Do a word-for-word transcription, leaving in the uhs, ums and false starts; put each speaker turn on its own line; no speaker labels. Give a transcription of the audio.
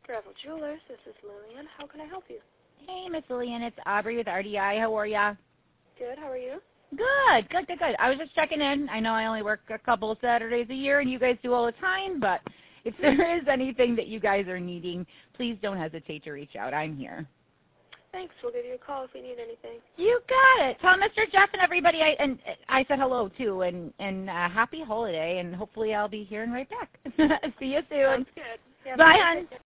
Gravel Jewelers, this is Lillian. How can I help you?
Hey, Miss Lillian, it's Aubrey with R D I. How are ya?
Good, how are you?
Good, good, good, good. I was just checking in. I know I only work a couple of Saturdays a year, and you guys do all the time, but if there is anything that you guys are needing, please don't hesitate to reach out. I'm here.
Thanks. We'll give you a call if we need anything.
You got it. Tell Mister Jeff and everybody, I, and I said hello, too, and, and uh, happy holiday, and hopefully I'll be hearing right back. See you soon.
Sounds good. Yeah,
bye, hon.